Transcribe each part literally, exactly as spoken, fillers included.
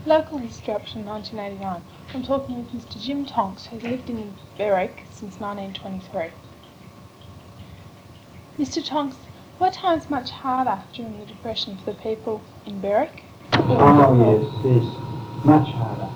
Local history option nineteen eighty-nine. I'm talking with Mister Jim Tonks, who's lived in Berwick since nineteen twenty-three. Mister Tonks, were times much harder during the Depression for the people in Berwick? Oh yes, yes, much harder.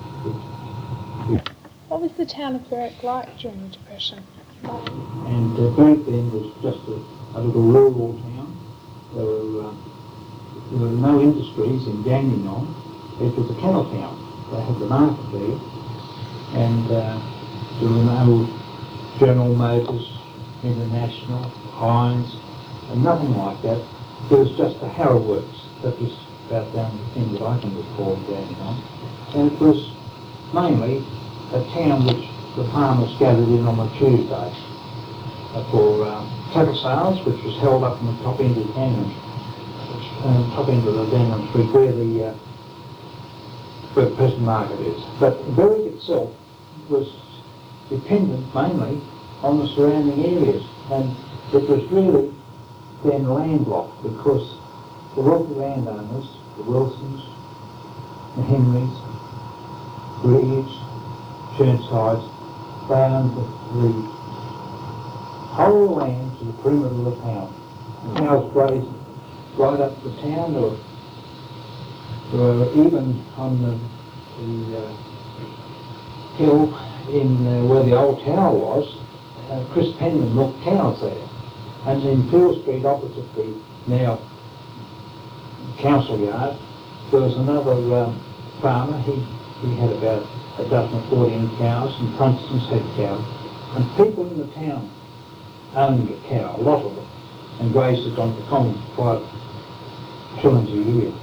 What was the town of Berwick like during the Depression? And uh, Berwick then was just a, a little rural town. There were, uh, there were no industries in Dandenong. It was a cattle town. They had the market there, and uh, there were no General Motors, International, Heinz, and nothing like that. There was just a Harrow Works. That was about the only thing that I can recall in Dandenong. And it was mainly a town which the farmers gathered in on a Tuesday uh, for um, cattle sales, which was held up in the top end of the canyon, which, uh, top end of the Dandenong Street, where the uh, where the present market is. But Berwick itself was dependent mainly on the surrounding areas, and it was really then landlocked because the wealthy landowners, the Wilsons, the Henrys, Reeves, Churnsides, they owned the, the whole land to the perimeter of the town. The cows grazed right up the town. There were, there were even on the, the uh, hill in uh, where the old tower was, uh, Chris Penman milked cows there. And in Field Street, opposite the now council yard, there was another um, farmer. He, he had about a dozen or fourteen cows, and Constance had cows. And people in the town owned a cow, a lot of them, and grazed it on the common for five shillings a year.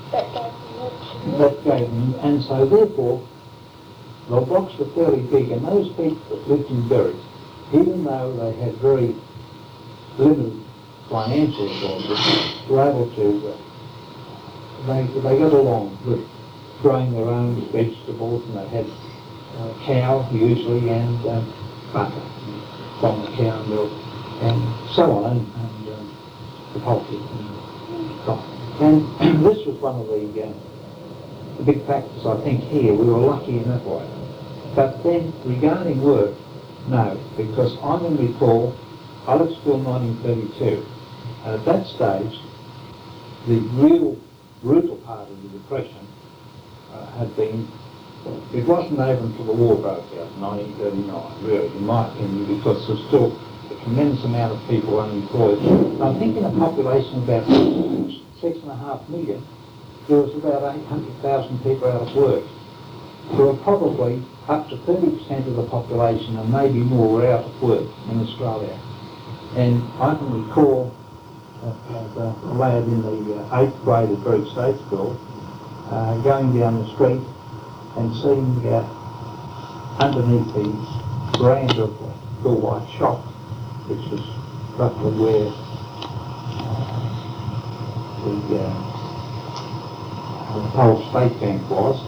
That gave them, and so therefore, the blocks were fairly big, and those people that lived in Berwick, even though they had very limited financial resources, were able to, uh, they, they got along with growing their own vegetables, and they had uh, cow usually, and um, butter from the cow milk, and so on, and, and um, the poultry and so on. And this was one of the, uh, the big factors, I think, here. We were lucky in that way. But then, regarding work, no, because I can recall, I left school in nineteen thirty-two, and at that stage, the real brutal part of the Depression uh, had been, it wasn't over until the war broke out in nineteen thirty-nine, really, in my opinion, because there's still a tremendous amount of people unemployed. I think in a population of about six and a half million, there was about eight hundred thousand people out of work. There were probably up to thirty percent of the population, and maybe more, were out of work in Australia. And I can recall uh, a lad in the uh, eighth grade at Berwick State School uh, going down the street and seeing uh, underneath the veranda of the Bill White shop, which was roughly where uh, the, uh, the Pole State Bank was,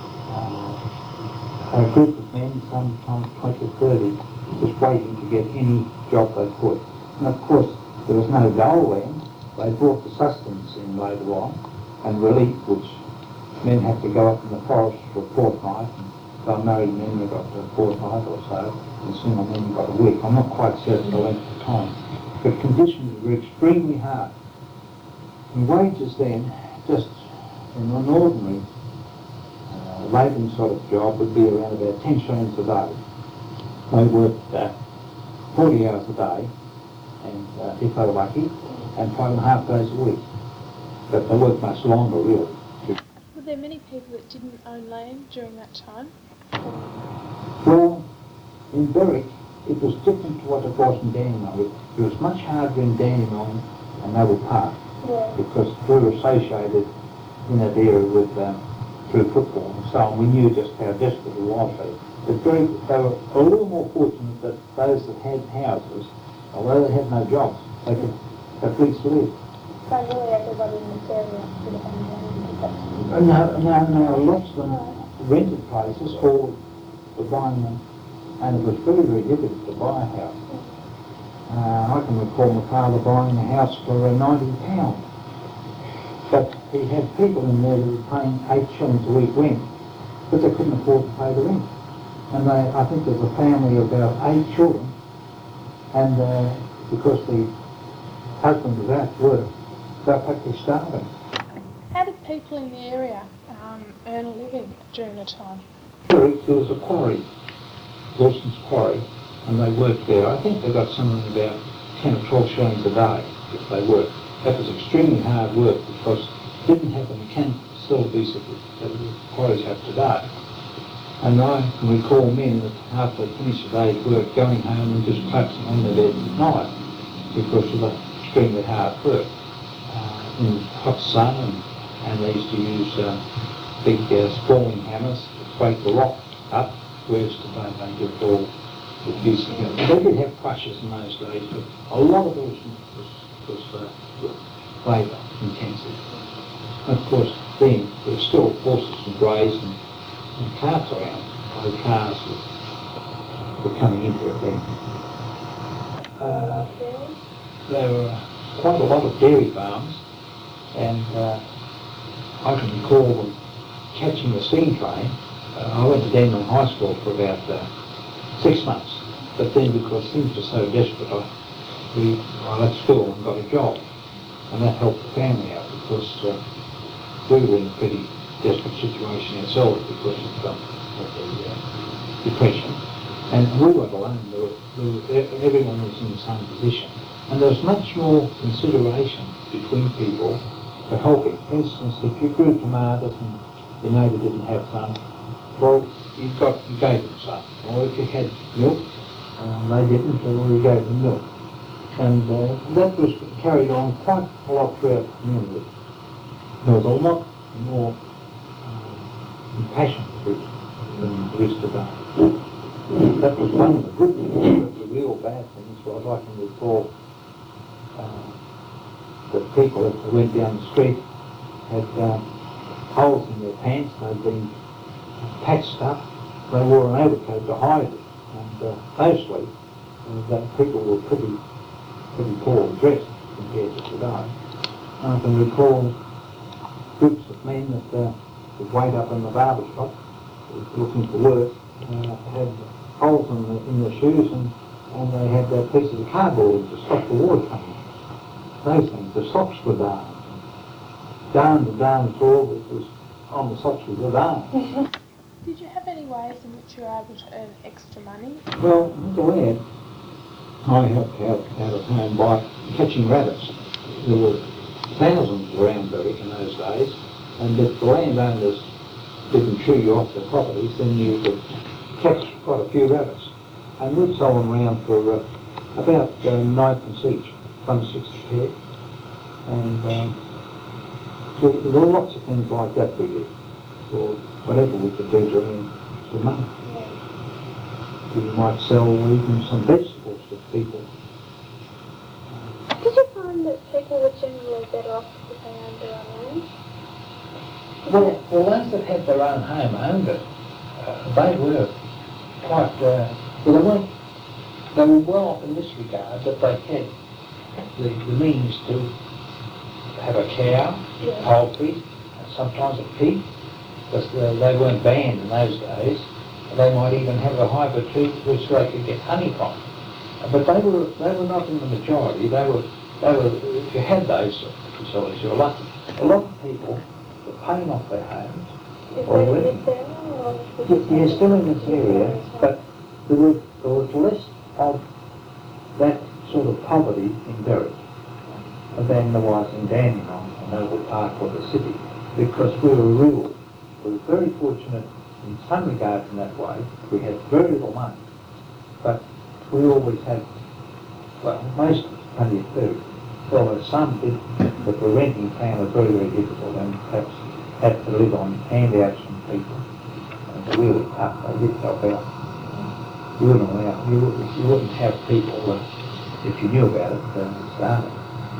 uh, a group of men, sometimes twenty or thirty, was waiting to get any job they could. And of course, there was no dole then. They brought the sustenance in later on, and relief, which men had to go up in the forest for a fortnight, and so married men they got to a fortnight or so, and single men got a week. I'm not quite certain the length of time. But conditions were extremely hard. And wages then, just in an ordinary uh, labouring sort of job, would be around about ten shillings a day. They worked uh, forty hours a day, and uh, if they were lucky, and five and a half days a week. But they worked much longer, really. Were there many people that didn't own land during that time? Well, in Berwick, it was different to what it was in Dandenong. It, it was much harder in Dandenong and Noble Park, yeah, because we were associated in that area with um, through football and so on. We knew just how desperate it was. But very, they were a little more fortunate that those that had houses, although they had no jobs, they could at least live. So really everybody in this area could have owned land? No, no, no, lots of them oh. rented places or were buying them, and it was very, very difficult to buy a house. Uh, I can recall my father buying a house for uh, ninety pounds. But he had people in there that were paying eight shillings a week rent. because they couldn't afford to pay the rent. And they, I think there's a family of about eight children, and uh, because the husband was out to work, they're practically starving. How did people in the area um, earn a living during the time? There was a quarry, Wilson's Quarry, and they worked there. I think they got something about ten or twelve shillings a day if they worked. That was extremely hard work because it didn't have the mechanical facilities that the, that the quarries have today. And I can recall men that after they finished a day's work going home and just collapsing on their bed at night because of the extremely hard work uh, in hot sun, and, and they used to use uh, big uh, sprawling hammers to break the rock up, whereas today they do it all with using it. They did have crushers in those days, but a lot of it was, was, was uh, labour intensive. And of course, then there were still horses and greys and, and carts around. The cars were, were coming into it then. Uh, there were quite a lot of dairy farms, and uh, I can recall them catching the steam train. Uh, I went to Dandenong High School for about uh, six months, but then because things were so desperate, I, we, I left school and got a job, and that helped the family out because uh, we were in a pretty desperate situation ourselves because of, um, of the uh, depression, and we weren't alone. There were, there were, everyone was in the same position, and there was much more consideration between people for helping. For instance, if you grew tomatoes and your neighbour didn't have some, well, you got you gave them some. Or if you had milk, um, they didn't, so you gave them milk. And uh, that was carried on quite a lot throughout the community. There was a lot more uh, compassion for it than there is today. That was one of the good things, but the real bad things was I can recall uh, that people, if they went down the street, had uh, holes in their pants, they'd been patched up, they wore an overcoat to hide it, and uh, mostly uh, that people were pretty, pretty poorly dressed compared to today. I can recall groups of men that uh, would wait up in the barber shop looking for work, uh, had holes in, the, in their shoes, and, and they had uh, pieces of cardboard to stop the water coming. Those things, the socks were darned. Darned and darned all that was on the socks was the darn. Did you have any ways in which you were able to earn extra money? Well, as a lad, I helped out out of home by catching rabbits. There were thousands around Berwick in those days, and if the landowners didn't chew you off their properties, then you could catch quite a few rabbits. And we'd sell them around for uh, about uh, ninepence each, one sixty pair. And um, so there were lots of things like that we did, or whatever we could do to earn some money. We might sell even some vegetables to people. Did you find that people were generally better off if they owned their own land? Well, well, those that had their own home owned it. Uh, they were quite, uh, well, they weren't, they were well off in this regard that they had the, the means to have a cow, Yeah. poultry, and sometimes a pig, because they weren't banned in those days. They might even have a hybrid too, which they could get honey from. But they were they were not in the majority. They were they were if you had those facilities, you were lucky. A lot of people were paying off their homes Is or that living. in this area, or was Yeah, it yeah, still in this area, but there was, there was less of that sort of poverty in Berwick than there was in Dandenong, a noble part of the city, because we were rural. We were very fortunate in some regards in that way. We had very little money, but we always had, well, most plenty of food. Well, there were some did, but the renting found it very, very difficult and perhaps had to live on handouts from people. And they were really tough. They did help out. You wouldn't allow, you wouldn't, you wouldn't have people, uh, if you knew about it, uh, starving.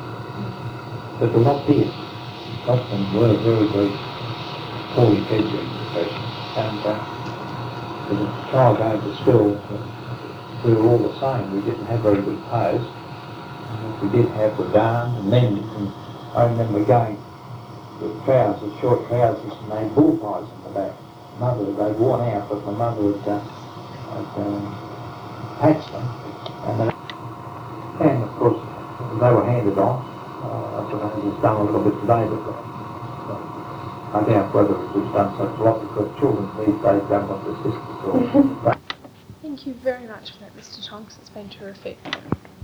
But they're not here. Lots of them were very, very poorly fed during the Depression. And uh, as a child going to school, uh, we were all the same. We didn't have very good pay. What we did have were darned and mended. And I remember going with trousers, short trousers, and they had bullflies in the back. mother, they'd worn out, but my mother had, uh, had um, patched them. And, they, and of course, they were handed on. Uh, I suppose it's done a little bit today, but uh, I doubt whether it was done such a lot because children these days don't want the sisters or. Thank you very much for that, Mister Tonks. It's been terrific.